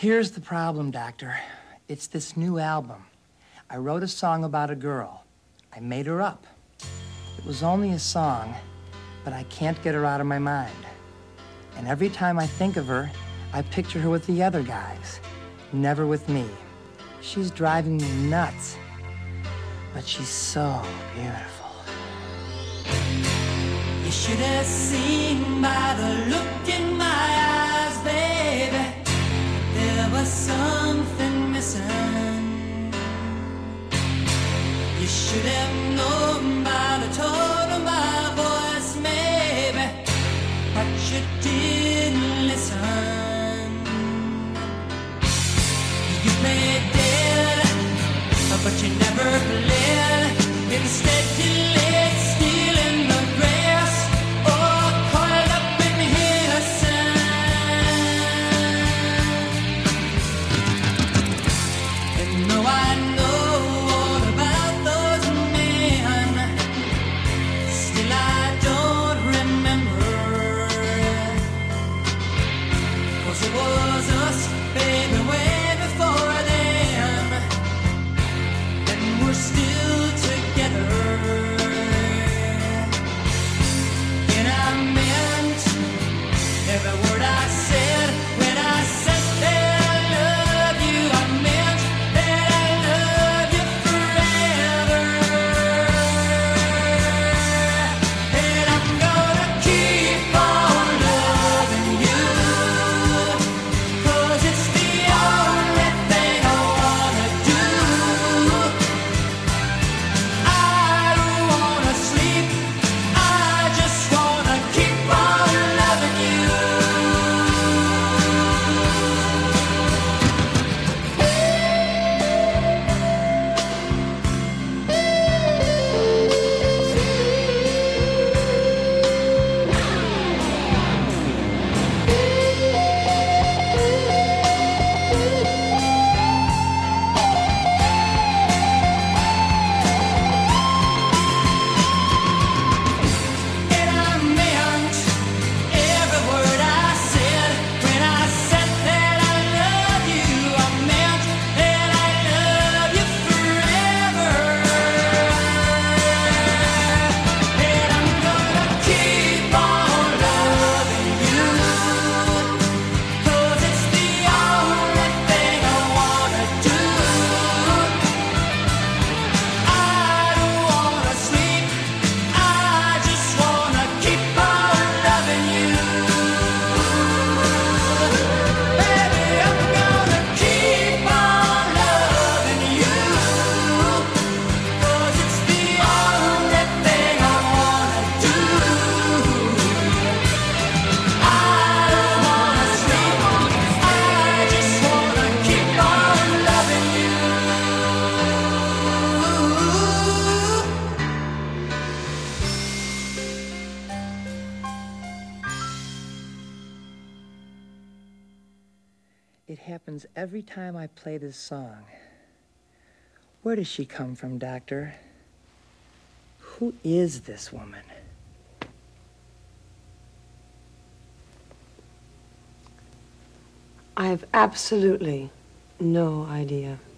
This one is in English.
Here's the problem, Doctor. It's this new album. I wrote a song about a girl. I made her up. It was only a song, but I can't get her out of my mind. And every time I think of her, I picture her with the other guys, never with me. She's driving me nuts, but she's so beautiful. You should have seen by the look in my eyes, baby, there was something missing. You should have known by the tone of my voice, maybe, but you didn't listen. You played dead, but you never played. Instead you laid still in the grass, or coiled up in his sand. And though I know all about those men, still I don't remember. 'Cause it was us, baby, way before then, and we're still together. And I meant every word I said when I said that I love you. I meant that I love you forever. And I'm gonna keep on loving you, 'cause it's the only thing I wanna do. I don't wanna sleep, I just wanna keep on loving you. And I meant every word I said when I said that I love you. I meant that I love you forever. And I'm gonna keep on loving you, 'cause it's the only thing I wanna do. I don't wanna sleep, I just wanna keep on loving you. Baby, I'm gonna keep on loving you, 'cause it's the only thing I wanna do. I don't wanna sleep, I just wanna keep on loving you. It happens every time I play this song. Where does she come from, Doctor? Who is this woman? I have absolutely no idea.